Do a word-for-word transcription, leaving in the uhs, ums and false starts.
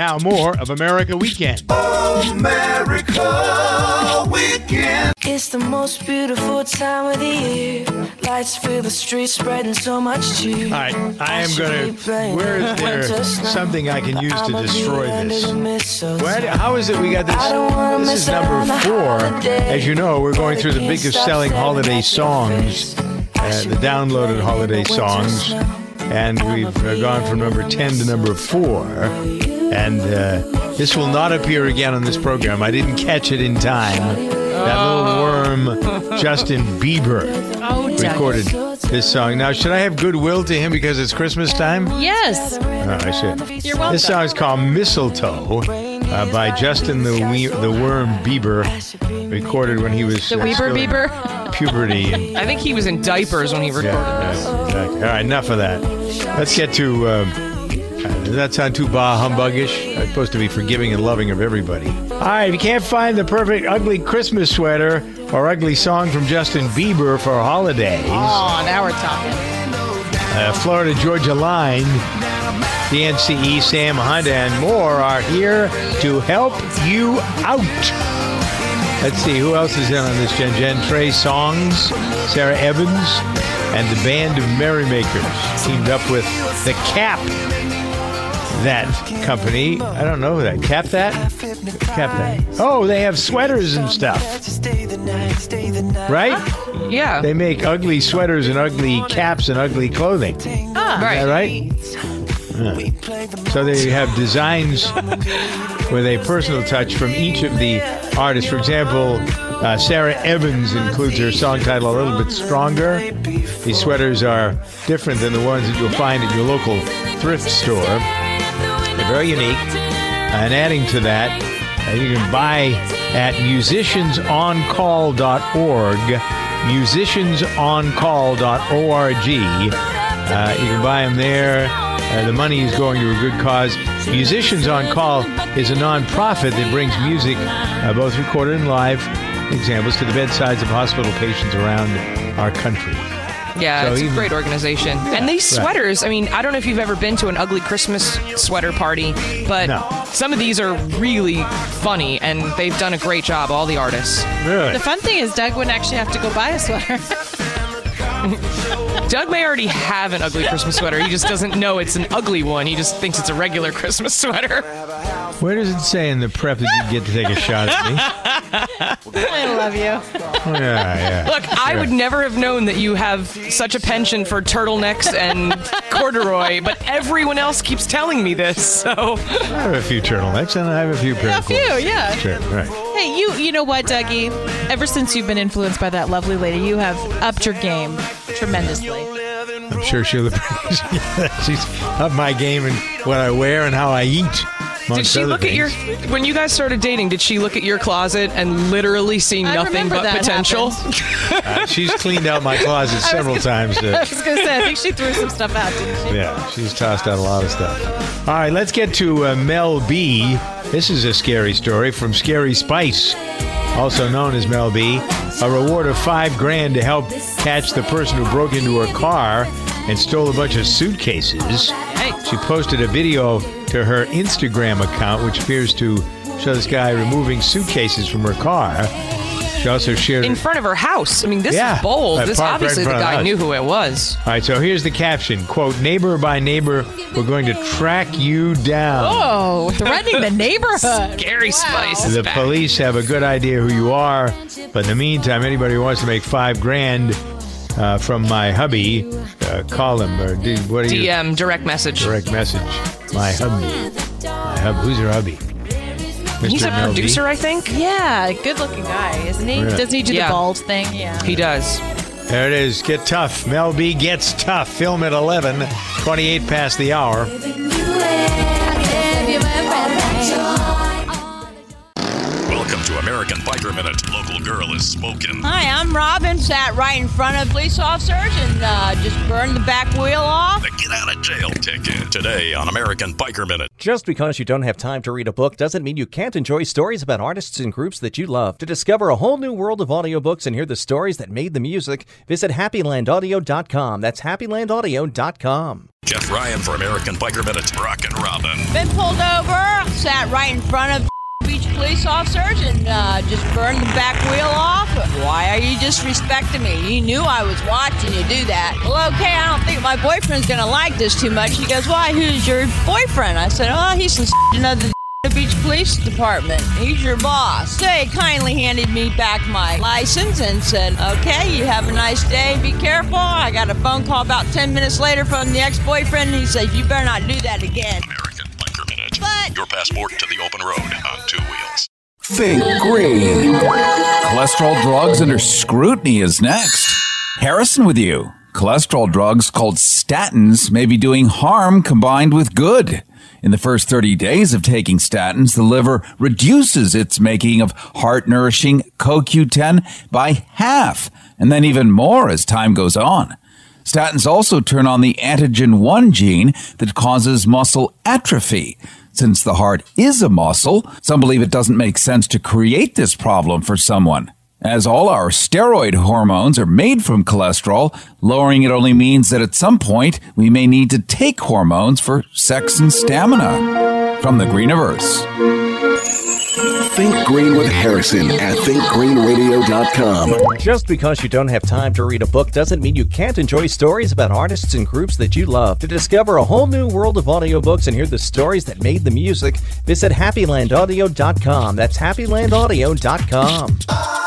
Now more of America Weekend. America Weekend. It's the most beautiful time of the year. Lights fill the streets, spreading so much cheer. All right, I am going to... Where is there something I can use to destroy this? Where, how is it we got this? This is number four. As you know, we're going through the biggest selling holiday songs, uh, the downloaded holiday songs, and we've uh, gone from number ten to number four. And uh, this will not appear again on this program. I didn't catch it in time. That little worm, Justin Bieber, oh, recorded this song. Now, should I have goodwill to him because it's Christmas time? Yes. Oh, I should. You're welcome. This song is called Mistletoe uh, by Justin the we- the Worm Bieber, recorded when he was... The uh, Weber still in Bieber? Puberty. And, I think he was in diapers when he recorded yeah, this. yeah, exactly. All right, enough of that. Let's get to... Um, Does that sound too bah humbuggish? I'm supposed to be forgiving and loving of everybody. All right, if you can't find the perfect ugly Christmas sweater or ugly song from Justin Bieber for holidays, Oh, now we're talking. uh, Florida Georgia Line, the N C E, Sam Hunt, and more are here to help you out. Let's see, who else is in on this, Jen Jen? Trey Songs, Sarah Evans, and the Band of Merrymakers teamed up with the Cap. That company, I don't know who that, Cap that? Cap that. Oh, they have sweaters and stuff. Right? Yeah. They make ugly sweaters and ugly caps and ugly clothing. Ah, Right. Is that right? Yeah. So they have designs with a personal touch from each of the artists. For example, uh, Sarah Evans includes her song title A Little Bit Stronger. These sweaters are different than the ones that you'll find at your local thrift store. They're very unique. And adding to that, uh, you can buy at musicians on call dot org, musicians on call dot org. Uh, you can buy them there. Uh, the money is going to a good cause. Musicians on Call is a non-profit that brings music, uh, both recorded and live, examples, to the bedsides of hospital patients around our country. Yeah, So it's even- a great organization. And these sweaters, I mean, I don't know if you've ever been to an ugly Christmas sweater party, but No. some of these are really funny, and they've done a great job, all the artists. Really? The fun thing is Doug wouldn't actually have to go buy a sweater. Doug may already have an ugly Christmas sweater. He just doesn't know it's an ugly one. He just thinks it's a regular Christmas sweater. Where does it say in the prep that you get to take a shot at me? I love you. Oh, yeah, yeah. Look, I would never have known that you have such a penchant for turtlenecks and corduroy, but everyone else keeps telling me this, so... I have a few turtlenecks and I have a few pair A of few, clothes. yeah. Sure, right. Hey, you you know what, Dougie? Ever since you've been influenced by that lovely lady, you have upped your game tremendously. I'm sure she'll appreciate that. She's up my game in what I wear and how I eat. Did she look at your... When you guys started dating, did she look at your closet and literally see I nothing remember but that potential? Uh, she's cleaned out my closet several times. I Uh, was going to say, I think she threw some stuff out, didn't she? yeah, she's tossed out a lot of stuff. All right, let's get to uh, Mel B. This is a scary story from Scary Spice, also known as Mel B. A reward of five grand to help catch the person who broke into her car and stole a bunch of suitcases. She posted a video to her Instagram account, which appears to show this guy removing suitcases from her car. She also shared... In front of her house. I mean, this Yeah. is bold. Uh, This parked right obviously in the front of the guy house. knew who it was. All right, so here's the caption. Quote, neighbor by neighbor, we're going to track you down. Oh, threatening the neighborhood. Scary Spice is The back. police have a good idea who you are, but in the meantime, anybody who wants to make five grand uh, from my hubby, uh, call him or do what do you D M, direct message. direct message? My hubby, my hub. Who's your hubby? He's Mister a Mel B? producer, I think. Yeah, good-looking guy, isn't he? Yeah. Doesn't he do Yeah. the bald thing? Yeah. He does. There it is. Get tough. Mel B gets tough. Film at eleven, twenty-eight past the hour. Welcome to America American Biker Minute. Local girl is smoking. Hi, I'm Robin. Sat right in front of police officers and uh, just burned the back wheel off. The get out of jail ticket. Today on American Biker Minute. Just because you don't have time to read a book doesn't mean you can't enjoy stories about artists and groups that you love. To discover a whole new world of audiobooks and hear the stories that made the music, visit happy land audio dot com. That's happy land audio dot com. Jeff Ryan for American Biker Minute. Rockin' Robin. Been pulled over, sat right in front of Beach police officers and uh, just burned the back wheel off. Why are you disrespecting me? You knew I was watching you do that. Well, okay, I don't think my boyfriend's gonna like this too much. He goes, why, who's your boyfriend? I said, oh, he's some another Beach Police Department. He's your boss. They kindly handed me back my license and said, okay, you have a nice day. Be careful. I got a phone call about ten minutes later from the ex-boyfriend. He said, you better not do that again. American Biker Minute. But Your passport to the open road on two wheels. Think green. Cholesterol drugs under scrutiny is next. Harrison with you. Cholesterol drugs called statins may be doing harm combined with good. In the first thirty days of taking statins, the liver reduces its making of heart-nourishing C o Q ten by half, and then even more as time goes on. Statins also turn on the antigen one gene that causes muscle atrophy. Since the heart is a muscle, some believe it doesn't make sense to create this problem for someone. As all our steroid hormones are made from cholesterol, lowering it only means that at some point we may need to take hormones for sex and stamina. From the Greeniverse. Think Green with Harrison at think green radio dot com. Just because you don't have time to read a book doesn't mean you can't enjoy stories about artists and groups that you love. To discover a whole new world of audiobooks and hear the stories that made the music, visit happy land audio dot com. That's happy land audio dot com.